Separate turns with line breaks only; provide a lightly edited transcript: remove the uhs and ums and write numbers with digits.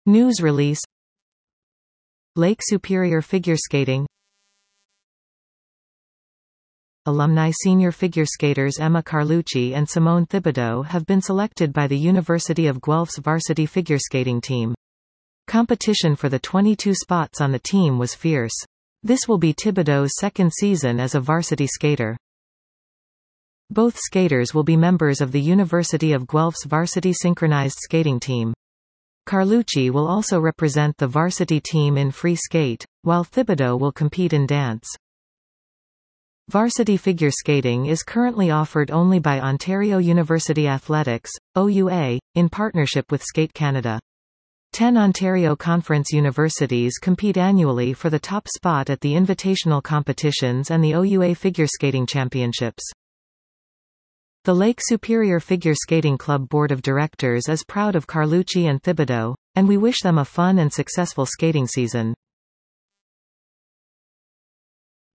News release. Lake Superior Figure Skating. Alumni senior figure skaters Emma Carlucci and Simone Thibodeau have been selected by the University of Guelph's varsity figure skating team. Competition for the 22 spots on the team was fierce. This will be Thibodeau's second season as a varsity skater. Both skaters will be members of the University of Guelph's varsity synchronized skating team. Carlucci will also represent the varsity team in free skate, while Thibodeau will compete in dance. Varsity figure skating is currently offered only by Ontario University Athletics, OUA, in partnership with Skate Canada. 10 Ontario Conference universities compete annually for the top spot at the invitational competitions and the OUA Figure Skating Championships. The Lake Superior Figure Skating Club Board of Directors is proud of Carlucci and Thibodeau, and we wish them a fun and successful skating season.